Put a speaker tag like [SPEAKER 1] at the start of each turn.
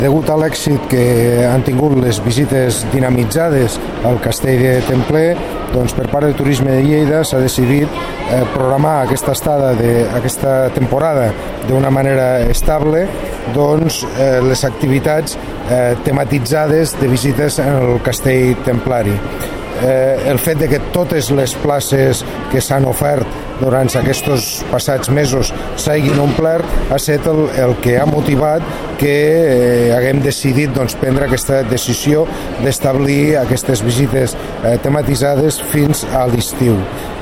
[SPEAKER 1] Degut a l'èxit que han tingut les visites dinamitzades al Castell de Templer, doncs per part del Turisme de Lleida s'ha decidit programar aquesta estada d'aquesta temporada d'una manera estable, doncs les activitats tematitzades de visites en el Castell Templari. El fet de que totes les places que s'han ofert durant aquests passats mesos s'hagin omplert ha estat el que ha motivat que haguem decidit prendre aquesta decisió d'establir aquestes visites tematitzades fins a l'estiu.